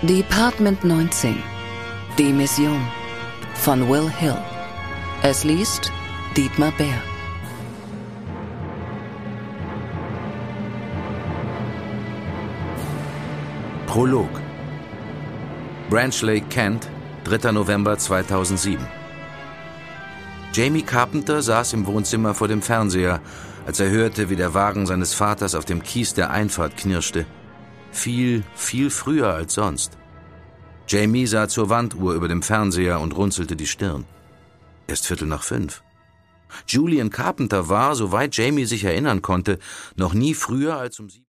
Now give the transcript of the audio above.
Department 19. Die Mission von Will Hill. Es liest Dietmar Bär. Prolog. Branch Lake, Kent, 3. November 2007. Jamie Carpenter saß im Wohnzimmer vor dem Fernseher, als er hörte, wie der Wagen seines Vaters auf dem Kies der Einfahrt knirschte. Viel früher als sonst. Jamie sah zur Wanduhr über dem Fernseher und runzelte die Stirn. Erst 4:45. Julian Carpenter war, soweit Jamie sich erinnern konnte, noch nie früher als um 7